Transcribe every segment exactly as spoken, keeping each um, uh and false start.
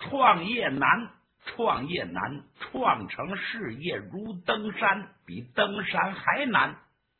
创业难，创业难，创成事业如登山，比登山还难。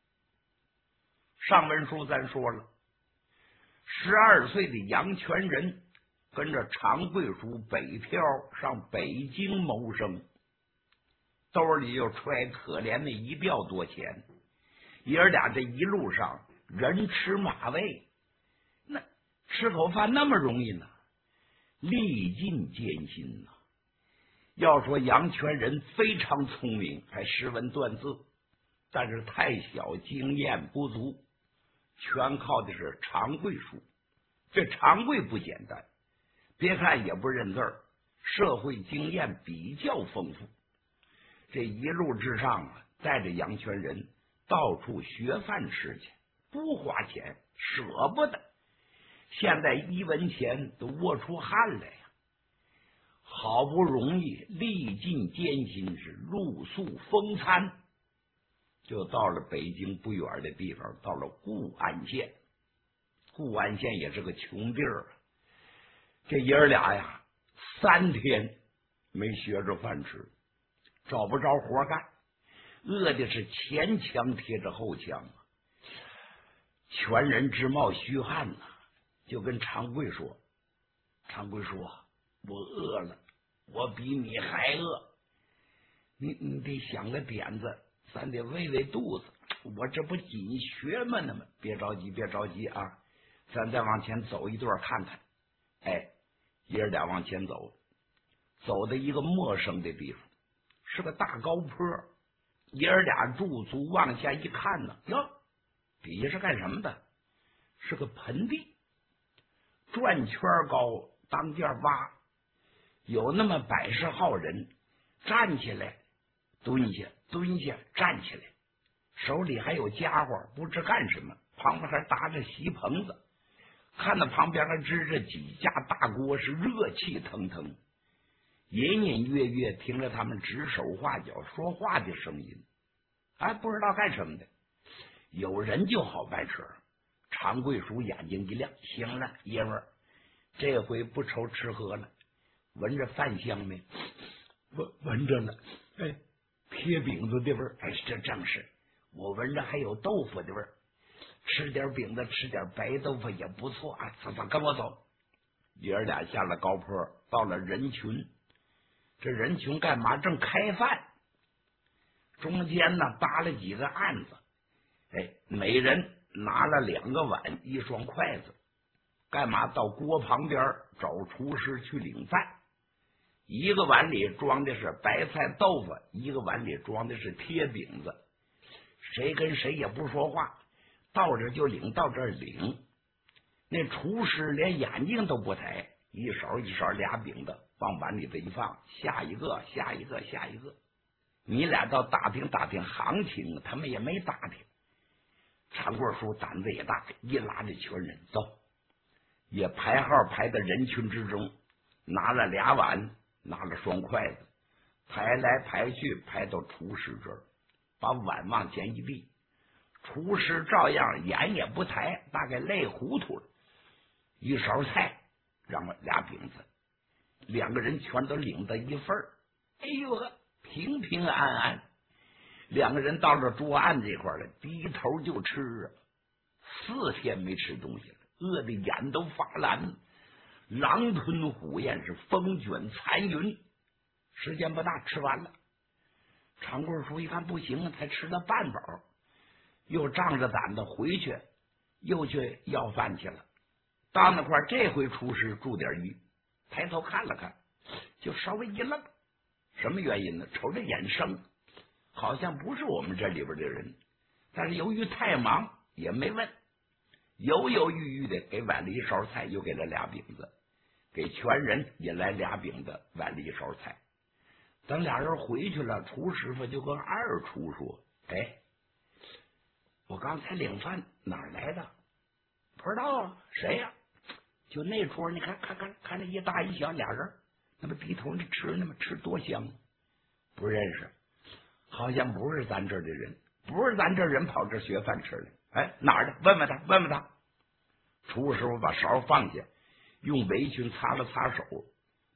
上文书咱说了，十二岁的杨全仁跟着常贵书北漂上北京谋生，兜里就揣可怜的一吊多钱，爷儿俩这一路上人吃马喂，那吃口饭那么容易呢？历尽艰辛呐！要说杨全仁非常聪明，还识文断字，但是太小，经验不足，全靠的是常贵书。这常贵不简单，别看也不认字儿，社会经验比较丰富。这一路之上啊，带着杨全仁到处学饭吃去，不花钱，舍不得。现在一文钱都握出汗来呀！好不容易历尽艰辛，是露宿风餐，就到了北京不远的地方，到了固安县。固安县也是个穷地儿，这爷儿俩呀，三天没学着饭吃，找不着活干，饿的是前墙贴着后墙啊，全人直冒虚汗呐。就跟常贵说：“常贵说，我饿了，我比你还饿。你你得想个点子，咱得喂喂肚子。我这不紧学嘛呢吗？别着急，别着急啊，咱再往前走一段看看。”哎，爷儿俩往前走，走到一个陌生的地方，是个大高坡。爷儿俩驻足往下一看呢，哟，底下是干什么的？是个盆地。转圈高，当间挖，有那么百十号人站起来，蹲下，蹲下，站起来，手里还有家伙，不知干什么，旁边还搭着锡棚子，看到旁边还支着几架大锅，是热气腾腾，隐隐约约听着他们指手画脚说话的声音，还不知道干什么的。有人就好办事。常贵书眼睛一亮，行了，爷们儿，这回不愁吃喝了。闻着饭香没？闻闻着了。哎，贴饼子的味儿，哎，这正是。我闻着还有豆腐的味儿，吃点饼子，吃点白豆腐也不错啊。走走，跟我走。爷儿俩下了高坡，到了人群。这人群干嘛？正开饭，中间呢搭了几个案子，哎，每人拿了两个碗，一双筷子，干嘛？到锅旁边找厨师去领饭。一个碗里装的是白菜豆腐，一个碗里装的是贴饼子。谁跟谁也不说话，到这就领，到这领。那厨师连眼睛都不抬，一勺一勺俩饼子往碗里头一放，下一个，下一个，下一个。你俩到打听打听行情，他们也没打听。常贵书胆子也大，一拉着全人走，也排号排到人群之中，拿了俩碗，拿了双筷子，排来排去，排到厨师这儿，把碗往前一递，厨师照样眼也不抬，大概累糊涂了，一勺菜，让我俩饼子，两个人全都领到一份儿。哎呦呵，平平安安。两个人到了桌案这块了，低头就吃啊。四天没吃东西了，饿得眼都发蓝，狼吞虎咽，是风卷残云。时间不大，吃完了。常贵书一看不行，才吃了半饱，又仗着胆子回去，又去要饭去了。到那块，这回厨师注点意，抬头看了看，就稍微一愣。什么原因呢？瞅着眼生，好像不是我们这里边的人，但是由于太忙也没问，犹犹豫豫的给碗里一勺菜，又给了俩饼子，给全人也来俩饼子，碗里一勺菜。等俩人回去了，厨师傅就跟二厨说：“哎，我刚才领饭哪儿来的？不知道啊，谁呀、啊？就那桌，你看看看看，这一大一小俩人，那么低头那吃，那么吃多香，不认识。”好像不是咱这儿的人，不是咱这儿人跑这学饭吃的。哎，哪儿的？问问他，问问他。厨师傅把勺放下，用围裙擦了擦手，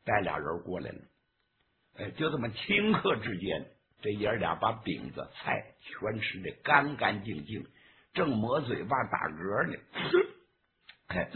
带俩人过来了。哎，就这么顷刻之间，这爷俩把饼子菜全吃的干干净净，正抹嘴巴打嗝呢。哎，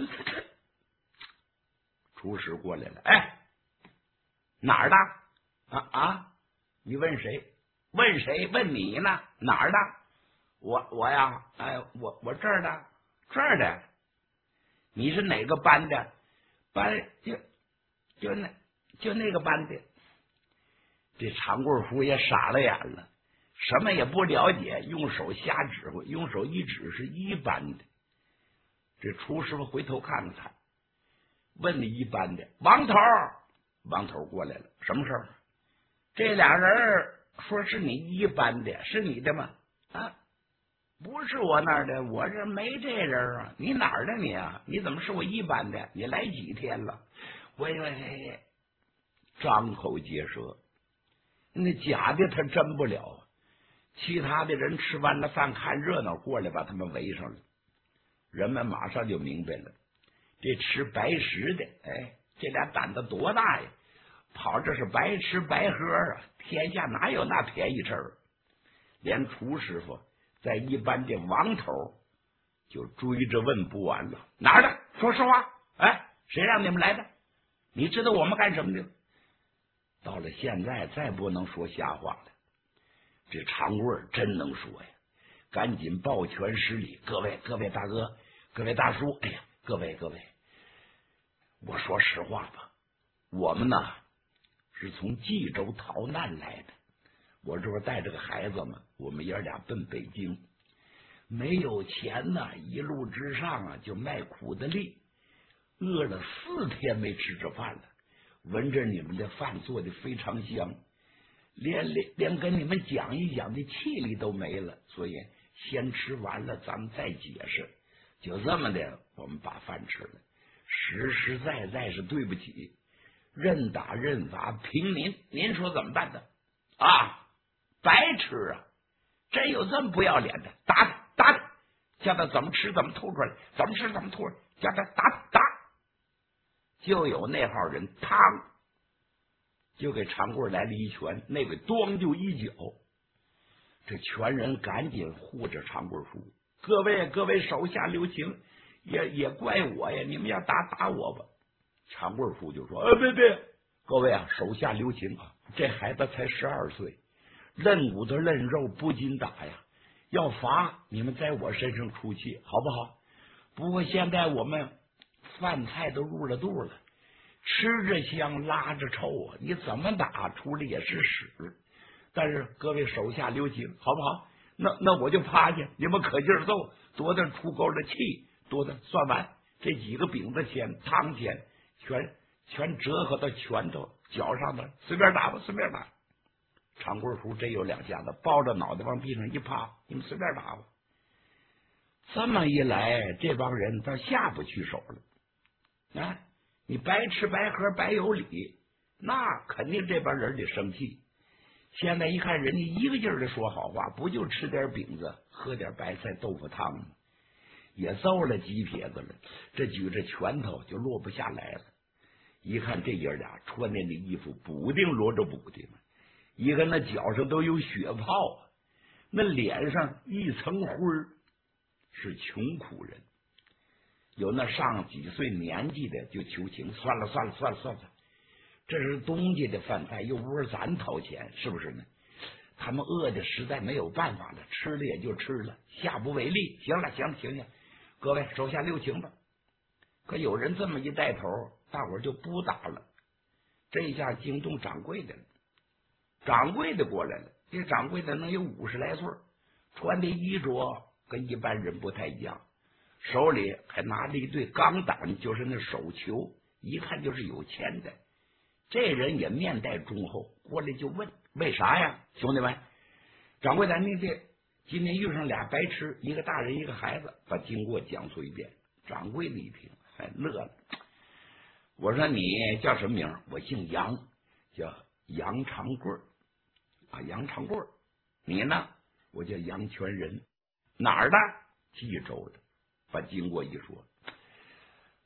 厨师过来了，哎，哪儿的？啊啊！你问谁？问谁？问你呢？哪儿的？我我呀，哎，我我这儿的，这儿的。你是哪个班的？班就就那就那个班的。这长棍夫也傻了眼了，什么也不了解，用手瞎指挥，用手一指是一班的。这厨师傅回头看看他，问你一班的王头，王头过来了，什么事儿？这俩人说是你一班的，是你的吗？啊，不是我那儿的，我这没这人啊。你哪儿的你啊？你怎么是我一班的？你来几天了？我我张口结舌，那假的他真不了。其他的人吃完了饭看热闹过来，把他们围上了。人们马上就明白了，这吃白食的，哎，这俩胆子多大呀！跑这是白吃白喝啊！天下哪有那便宜事儿？连厨师傅在一般的王头就追着问不完了。哪儿的？说实话！哎，谁让你们来的？你知道我们干什么的？到了现在，再不能说瞎话了。这长棍真能说呀！赶紧抱拳施礼，各位各位大哥，各位大叔，哎呀，各位各位，我说实话吧，我们呢是从冀州逃难来的。我这不带着个孩子嘛，我们爷俩奔北京，没有钱呢，一路之上啊就卖苦的力，饿了四天没吃着饭了。闻着你们的饭做的非常香，连连连跟你们讲一讲的气力都没了，所以先吃完了咱们再解释。就这么的，我们把饭吃了，实实在在是对不起，任打任罚，凭您，您说怎么办呢？啊，白吃啊！真有这么不要脸的？打他，打他！叫他怎么吃怎么吐出来，怎么吃怎么吐出来，叫他打他打！就有那号人，嘡，就给长棍来了一拳，那位咣就一脚。这全人赶紧护着长棍叔，各位各位手下留情，也也怪我呀，你们要打打我吧。长棍叔就说：“呃，别别，各位啊，手下留情啊，这孩子才十二岁，嫩骨头嫩肉，不禁打呀。要罚你们在我身上出气，好不好？不过现在我们饭菜都入了肚了，吃着香，拉着臭啊，你怎么打出来也是屎。但是各位手下留情，好不好？那那我就趴下，你们可劲儿揍，多大出沟的气，多大算完这几个饼子钱、汤钱，全全折合到拳头脚上的，随便打吧，随便打。长棍叔真有两下子，抱着脑袋往地上一趴，你们随便打吧。这么一来，这帮人他下不去手了。啊，你白吃白喝白有理，那肯定这帮人得生气。现在一看人家一个劲儿的说好话，不就吃点饼子喝点白菜豆腐汤吗？也揍了几撇子了，这举着拳头就落不下来了。一看这爷俩穿的那衣服补丁罗着补丁，一个那脚上都有血泡，那脸上一层灰，是穷苦人。有那上几岁年纪的就求情，算了算了算了算了，这是东家的饭菜，又不是咱掏钱，是不是呢？他们饿的实在没有办法了，吃了也就吃了，下不为例。行了行了行了，各位手下留情吧。可有人这么一带头，大伙儿就不打了。这一下惊动掌柜的了，掌柜的过来了。这掌柜的能有五十来岁，穿的衣着跟一般人不太一样，手里还拿着一对钢胆，就是那手球，一看就是有钱的。这人也面带忠厚，过来就问：为啥呀，兄弟们？掌柜的，你这今天遇上俩白痴，一个大人一个孩子，把经过讲述一遍。掌柜的一听还乐了。我说你叫什么名？我姓杨，叫杨长贵啊，杨长贵。你呢？我叫杨全仁。哪儿的？冀州的。把经过一说，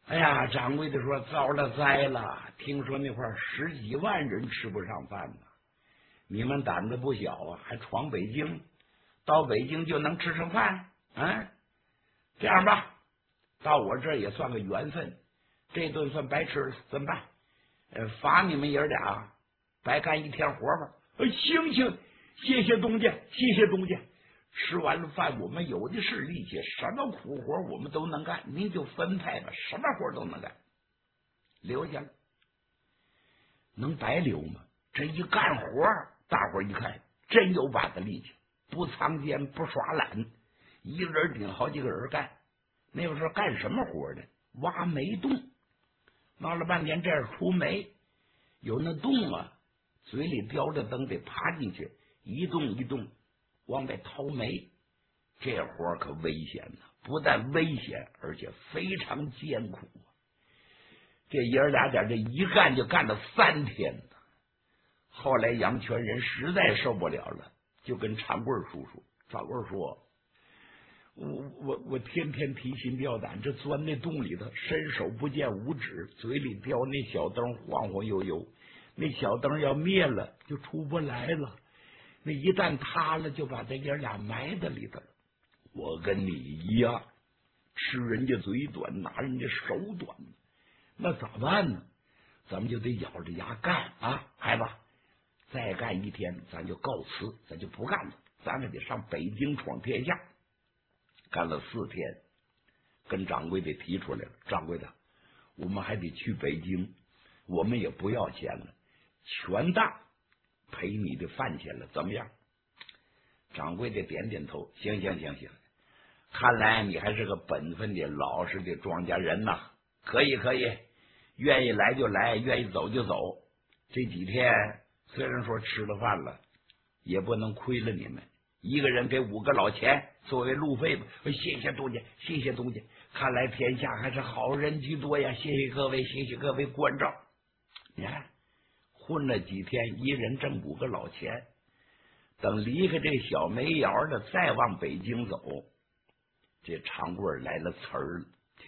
哎呀，掌柜的说糟了灾了，听说那块十几万人吃不上饭呢，你们胆子不小啊，还闯北京，到北京就能吃上饭？啊，这样吧，到我这儿也算个缘分，这顿饭白吃了，怎么办？呃，罚你们爷俩白干一天活吧。呃，行行，谢谢东家，谢谢东家。吃完了饭，我们有的是力气，什么苦活我们都能干，您就分派吧，什么活都能干。留下了，能白留吗？这一干活，大伙一看，真有把子力气，不藏奸，不耍懒，一个人顶好几个人干。那个时候干什么活呢？挖煤洞，闹了半天这儿出煤，有那洞啊，嘴里叼着灯得爬进去，一动一动往外掏煤，这活可危险呐！不但危险，而且非常艰苦。这爷儿俩在这一干就干了三天呢。后来杨全仁实在受不了了，就跟长贵叔叔，长贵说：“我我我天天提心吊胆，这钻那洞里头，伸手不见五指，嘴里叼那小灯晃晃悠悠，那小灯要灭了就出不来了。”那一旦塌了，就把这爷俩埋在里头了。我跟你一样，吃人家嘴短，拿人家手短，那咋办呢？咱们就得咬着牙干啊，孩子，再干一天，咱就告辞，咱就不干了，咱还得上北京闯天下。干了四天，跟掌柜的提出来了，掌柜的，我们还得去北京，我们也不要钱了，全当赔你的饭钱了，怎么样？掌柜的点点头，行行行行，看来你还是个本分的老实的庄稼人呐，可以可以，愿意来就来，愿意走就走。这几天虽然说吃了饭了，也不能亏了你们，一个人给五个老钱作为路费吧。谢谢东家，谢谢东家，看来天下还是好人居多呀，谢谢各位，谢谢各位关照。你看混了几天，一人挣五个老钱，等离开这小煤窑的，再往北京走，这长贵来了词儿了，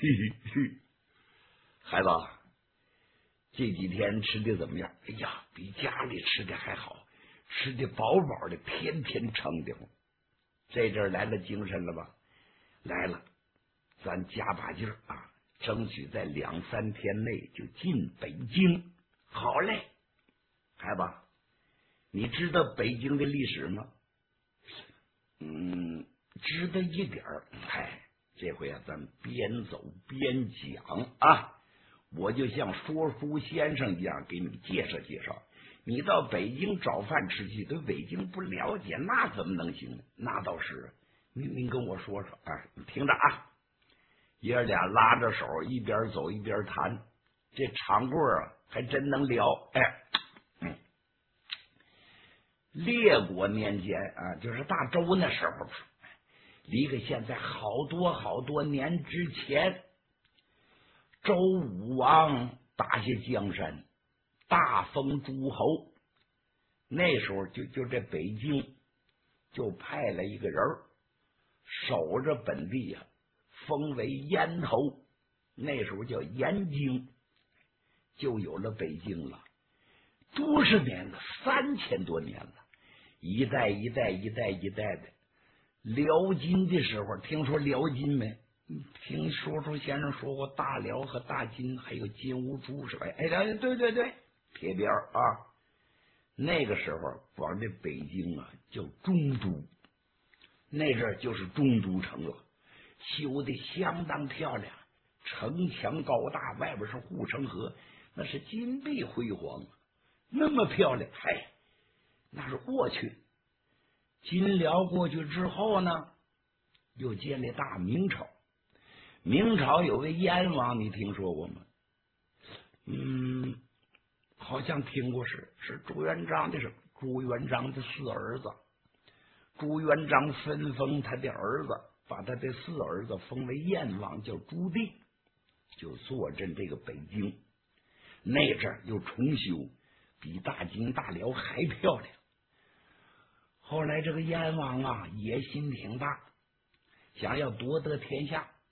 孩子，这几天吃的怎么样？哎呀，比家里吃的还好，吃的饱饱的，天天撑的慌。这阵来了精神了吧？来了，咱加把劲儿啊，争取在两三天内就进北京。好嘞，孩子，你知道北京的历史吗？嗯，知道一点儿。嗨，这回啊，咱边走边讲啊，我就像说书先生一样给你介绍介绍。你到北京找饭吃去，对北京不了解，那怎么能行呢？那倒是，您您跟我说说，哎，你听着啊。爷儿俩拉着手，一边走一边谈。这长贵啊，还真能聊。哎，嗯，列国年间啊，就是大周那时候，离个现在好多好多年之前，周武王打下江山，大封诸侯。那时候就就这北京就派了一个人守着本地啊，封为燕侯。那时候叫燕京，就有了北京了。多少年了？三千多年了，一代一代一代一代的。辽金的时候，听说辽金没？听说书先生说过大辽和大金，还有金兀术是吧？哎，对对对，铁边啊。那个时候管这北京啊叫中都，那阵儿就是中都城了，修的相当漂亮，城墙高大，外边是护城河，那是金碧辉煌，那么漂亮。嗨，那是过去。金辽过去之后呢，又建立大明朝。明朝有位燕王，你听说过吗？嗯，好像听过，是是朱元璋的，是朱元璋的四儿子。朱元璋分封他的儿子，把他的四儿子封为燕王，叫朱棣，就坐镇这个北京。那阵儿又重修，比大金大辽还漂亮。后来这个燕王啊，野心挺大，想要夺得天下。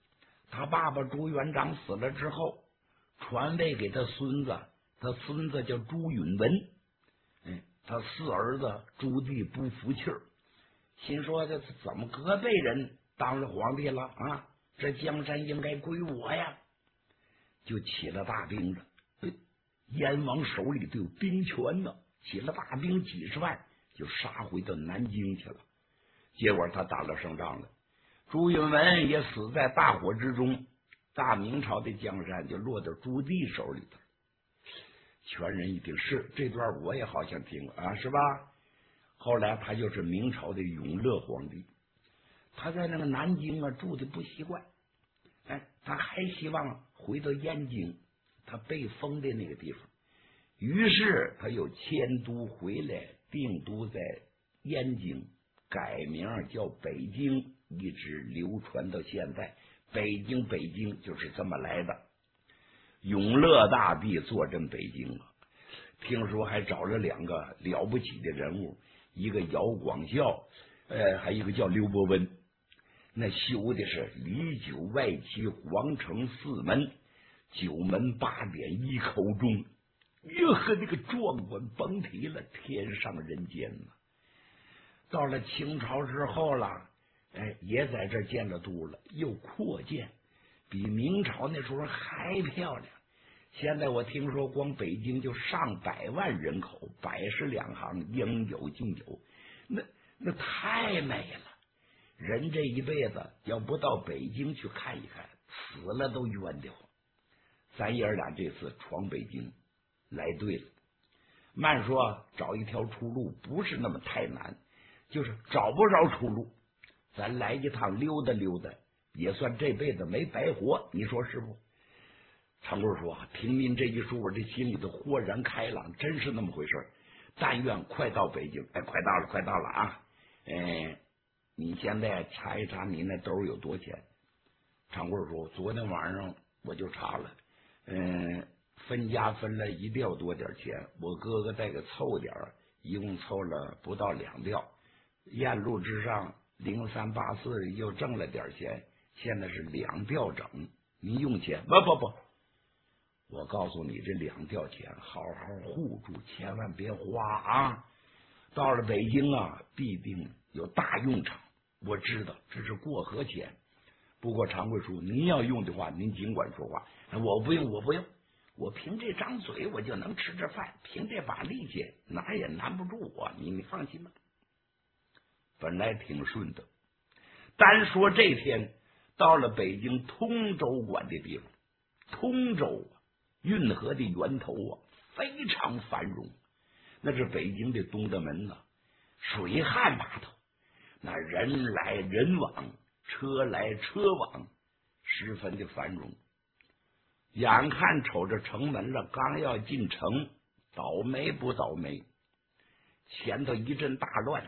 他爸爸朱元璋死了之后，传位给他孙子，他孙子叫朱允文。嗯，他四儿子朱棣不服气儿，心说这怎么隔辈人当了皇帝了啊？这江山应该归我呀！就起了大兵了。燕王手里都有兵权呢，起了大兵几十万，就杀回到南京去了。结果他打了胜仗了，朱允文也死在大火之中，大明朝的江山就落到朱棣手里头。全人一听是这段我也好像听过啊，是吧？后来他就是明朝的永乐皇帝，他在那个南京啊住的不习惯，哎，他还希望回到燕京，他被封的那个地方。于是他又迁都回来，定都在燕京，改名叫北京，一直流传到现在。北京，北京就是这么来的。永乐大帝坐镇北京了，听说还找了两个了不起的人物，一个姚广孝，呃，还有一个叫刘伯温。那修的是里九外七，皇城四门，九门八点一口钟，哟呵，那个壮观甭提了，天上人间呐！到了清朝之后了，哎，也在这建了都了，又扩建，比明朝那时候还漂亮。现在我听说光北京就上百万人口，百十两行，应有尽有，那那太美了。人这一辈子要不到北京去看一看，死了都冤得慌。咱爷儿俩这次闯北京来对了，慢说找一条出路不是那么太难，就是找不着出路，咱来一趟溜达溜达，也算这辈子没白活，你说是不？长贵说，听您这一说，我这心里头豁然开朗，真是那么回事。但愿快到北京，哎，快到了，快到了啊！哎，你现在查一查你那兜有多钱？长贵说，昨天晚上我就查了，嗯，分家分了一吊多点钱，我哥哥再给凑点，一共凑了不到两吊。燕路之上零三八四又挣了点钱，现在是两吊整。你用钱？不不不。我告诉你，这两吊钱好好护住，千万别花啊！到了北京啊，必定有大用场。我知道这是过河钱，不过常贵叔，您要用的话，您尽管说话。我不用，我不用，我凭这张嘴我就能吃着饭，凭这把力气哪也难不住我。你你放心吧。本来挺顺的，单说这天到了北京通州管的地方，通州运河的源头啊，非常繁荣，那是北京的东大门呐、啊，水旱码头，那人来人往，车来车往，十分的繁荣。眼看瞅着城门了，刚要进城，倒霉不倒霉，前头一阵大乱，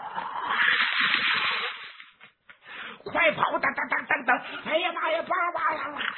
快跑！等等等等等！哎呀妈呀！叭叭啦啦！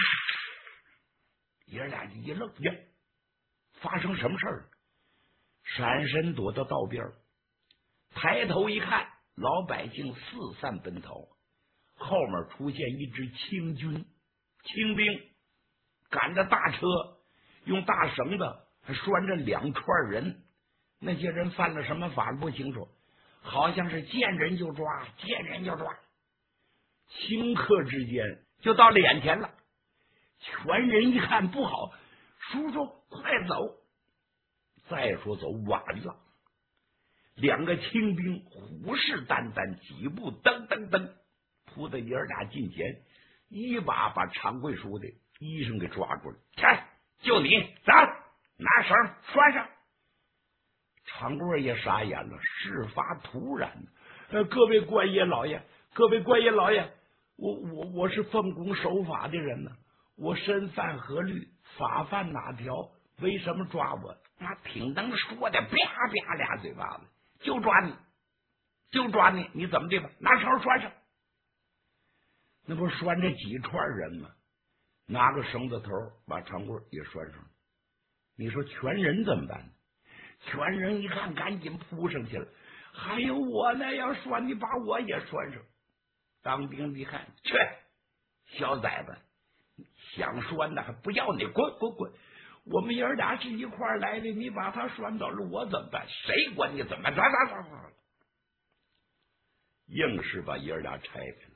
爷俩一愣，呀，发生什么事儿？闪身躲到道边，抬头一看，老百姓四散奔逃，后面出现一支清军，清兵赶着大车，用大绳子还拴着两串人。那些人犯了什么法不清楚，好像是见人就抓，见人就抓。顷刻之间就到了眼前了，全人一看不好，叔叔快走！再说走晚了，两个清兵虎视眈眈，几步噔噔噔扑到爷儿俩近前，一把把常贵叔的衣裳给抓住了。来，就你，走，拿绳拴上。常贵也傻眼了，事发突然。呃，各位官爷老爷，各位官爷老爷，我我我是奉公守法的人呢，我身犯何律，法犯哪条？为什么抓我？那挺能说的，啪啪俩嘴巴子，就抓你，就抓你，你怎么的吧？拿绳拴上。那不是拴着几串人吗？拿个绳子头把长棍也拴上。你说全人怎么办？全人一看，赶紧扑上去了。还有我呢，要拴你，把我也拴上。当兵一看，去， 小崽子，想拴的还不要你，滚滚滚！我们爷儿俩是一块儿来的，你把他拴走了，我怎么办？谁管你怎么办？走走走走，硬是把爷儿俩拆开了。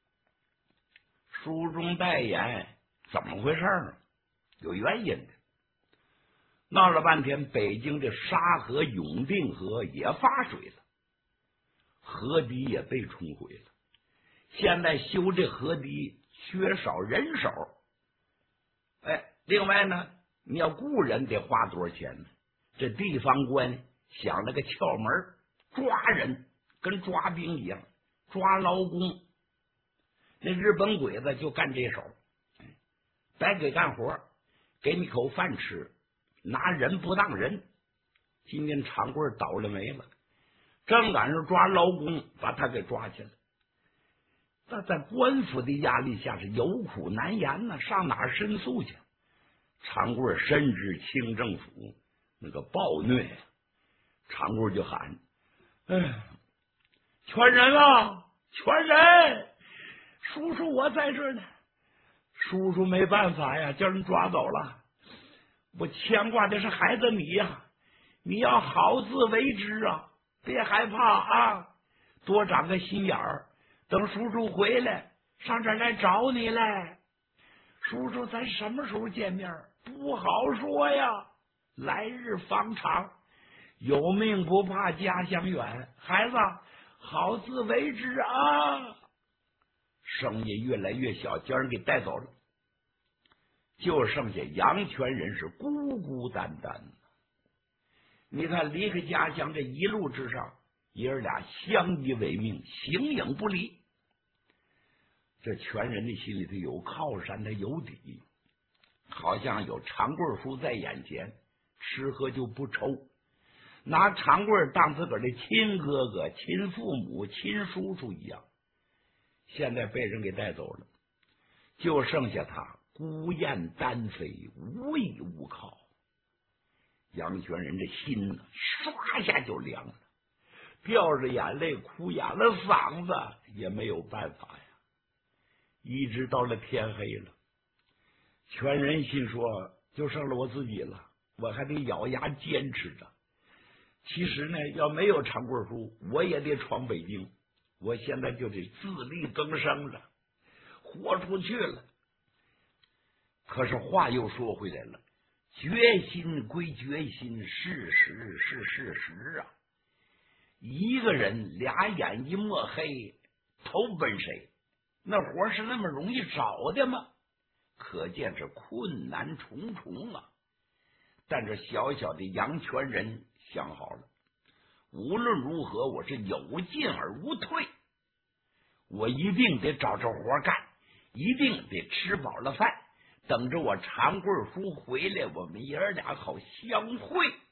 书中代言，怎么回事呢？有原因的。闹了半天，北京的沙河、永定河也发水了，河堤也被冲毁了。现在修这河堤缺少人手，哎，另外呢，你要雇人得花多少钱呢？这地方官想了个窍门，抓人跟抓兵一样，抓劳工。那日本鬼子就干这手，白给干活，给你口饭吃，拿人不当人。今天长棍倒了霉了，正赶上抓劳工，把他给抓去了。但在官府的压力下是有苦难言呢，上哪儿申诉去？长棍深知清政府那个暴虐，长棍就喊：“哎，全人啊，全人！叔叔我在这儿呢。叔叔没办法呀，叫人抓走了。我牵挂的是孩子你呀，你要好自为之啊，别害怕啊，多长个心眼儿。等叔叔回来，上这儿来找你来。叔叔，咱什么时候见面？不好说呀，来日方长，有命不怕家乡远。孩子，好自为之啊！”声音越来越小，叫人给带走了。就剩下杨全人是孤孤单单。你看，离开家乡这一路之上，爷儿俩相依为命，形影不离。这全人的心里头有靠山，他有底，好像有长棍叔在眼前，吃喝就不愁，拿长棍当自个儿的亲哥哥、亲父母、亲叔叔一样。现在被人给带走了，就剩下他孤雁单飞，无依无靠。杨全人这心呢，唰一下就凉了，掉着眼泪，哭哑了嗓子，也没有办法呀。一直到了天黑了，全人心说，就剩了我自己了，我还得咬牙坚持着。其实呢，要没有长棍叔，我也得闯北京。我现在就得自力更生了，豁出去了。可是话又说回来了，决心归决心，事实是事实啊。一个人俩眼一抹黑，投奔谁？那活是那么容易找的吗？可见是困难重重啊。但这小小的杨全人想好了，无论如何，我是有进而无退，我一定得找着活干，一定得吃饱了饭，等着我长棍叔回来，我们爷儿俩好相会。